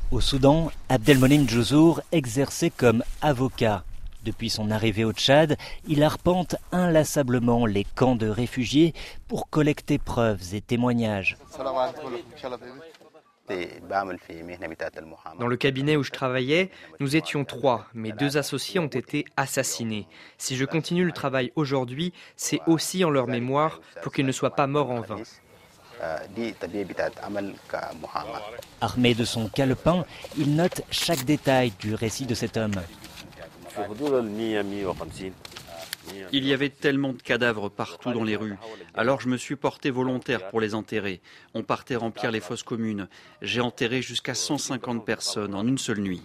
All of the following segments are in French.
Au Soudan, Abdelmonem Djozour exerçait comme avocat. Depuis son arrivée au Tchad, il arpente inlassablement les camps de réfugiés pour collecter preuves et témoignages. Dans le cabinet où je travaillais, nous étions 3. Mes 2 associés ont été assassinés. Si je continue le travail aujourd'hui, c'est aussi en leur mémoire pour qu'ils ne soient pas morts en vain. Armé de son calepin, il note chaque détail du récit de cet homme. Il y avait tellement de cadavres partout dans les rues. Alors je me suis porté volontaire pour les enterrer. On partait remplir les fosses communes. J'ai enterré jusqu'à 150 personnes en une seule nuit.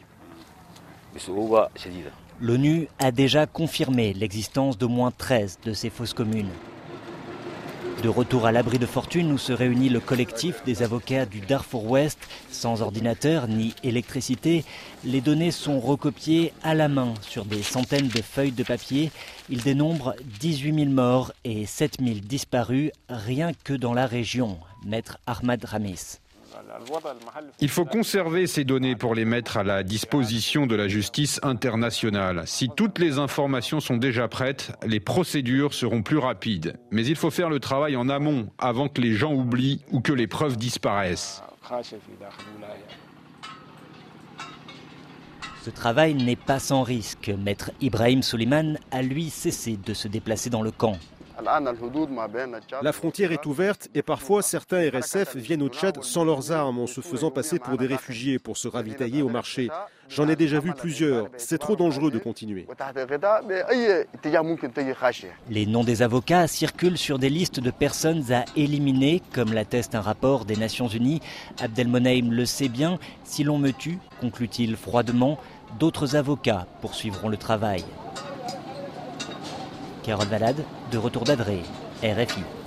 L'ONU a déjà confirmé l'existence d'au moins 13 de ces fosses communes. De retour à l'abri de fortune où se réunit le collectif des avocats du Darfour Ouest, sans ordinateur ni électricité, les données sont recopiées à la main sur des centaines de feuilles de papier. Ils dénombrent 18 000 morts et 7 000 disparus rien que dans la région. Maître Ahmad Ramis. Il faut conserver ces données pour les mettre à la disposition de la justice internationale. Si toutes les informations sont déjà prêtes, les procédures seront plus rapides. Mais il faut faire le travail en amont, avant que les gens oublient ou que les preuves disparaissent. Ce travail n'est pas sans risque. Maître Ibrahim Souleiman a lui cessé de se déplacer dans le camp. La frontière est ouverte et parfois certains RSF viennent au Tchad sans leurs armes en se faisant passer pour des réfugiés pour se ravitailler au marché. J'en ai déjà vu plusieurs. C'est trop dangereux de continuer. Les noms des avocats circulent sur des listes de personnes à éliminer, comme l'atteste un rapport des Nations Unies. Abdelmonem le sait bien. Si l'on me tue, conclut-il froidement, d'autres avocats poursuivront le travail. Carole Valade, de retour d'Adré, RFI.